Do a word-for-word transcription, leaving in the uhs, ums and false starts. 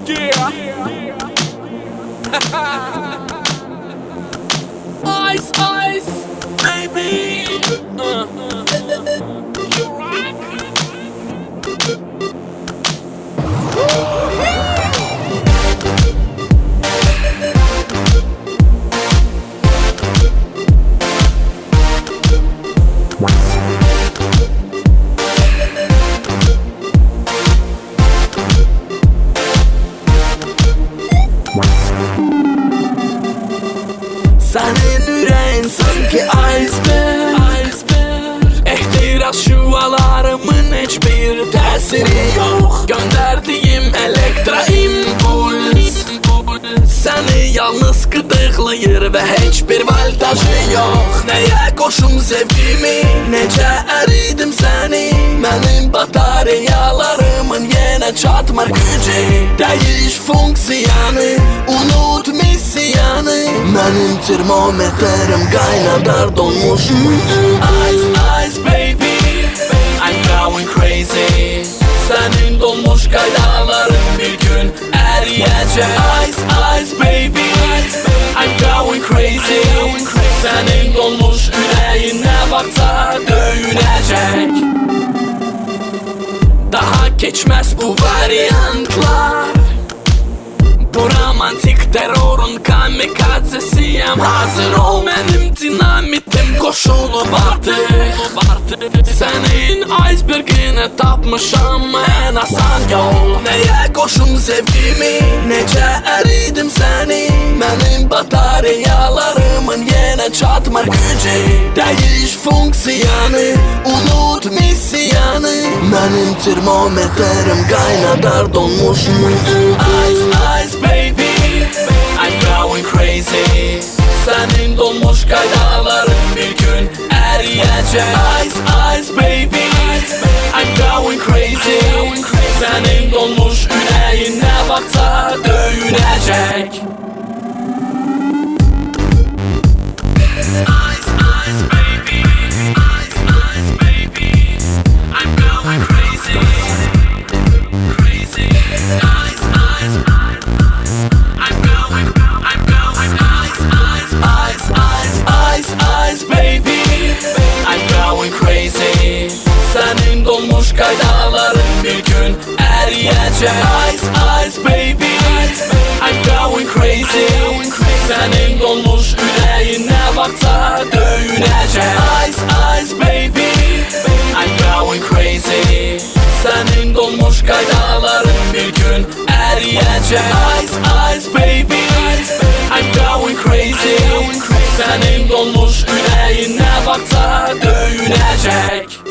Yeah. Ice, ice, baby. Uh. You rock. Senin yüreğin sanki iceberg, iceberg. Ehtiras şuvalarımın hiçbir tesiri yok. Gönderdiğim elektra impuls seni yalnız gıdıklayır ve hiçbir voltajı yok. Neye koşum sevgimi, nece eridim seni. Benim bataryalarımın yine çatmar gücü. Değiş fonksiyonu, unut misyanı. Benim termometrim kaynadar donmuş. Ice, ice baby, I'm going crazy. Senin dolmuş kaydaların bir gün eriyecek. Ice, ice baby, I'm going crazy. Senin dolmuş yüreğine baksa dövünecek. Daha geçmez bu varyantlar. Bu romantik terörün kamikazesiyim. Hazır ol, benim dinamitim koşulup artık. Senin iceberg'ine tapmışam en asan yol. Neye koşum sevgimi, nece eridim seni. Benim bataryalarımın yine çatmar gücü. Değiş fonksiyonu, unut misyanı. Benim termometrim kaynadar donmuş. Ice, ice baby, I'm going crazy. Senin dolmuş kaydaların bir gün eriyecek. Ice, ice baby, I'm going crazy. Senin dolmuş yüreğine baksa dövünecek. Ice, ice baby, ice, ice baby, I'm going crazy, crazy. Ice, ice, I'm going, I'm going. Ice, ice, ice, ice, ice, ice baby, I'm going crazy. Senin dolmuş kaydaların bir gün eriyecek. Ice, ice baby, I'm going crazy. Senin dolmuş yüreğine baksa dövünecek. Ice, ice baby, I'm going crazy. Senin dolmuş kaydaların bir gün eriyecek. Ice, ice baby, I'm going crazy. Senin dolmuş yüreğine baksa dövünecek.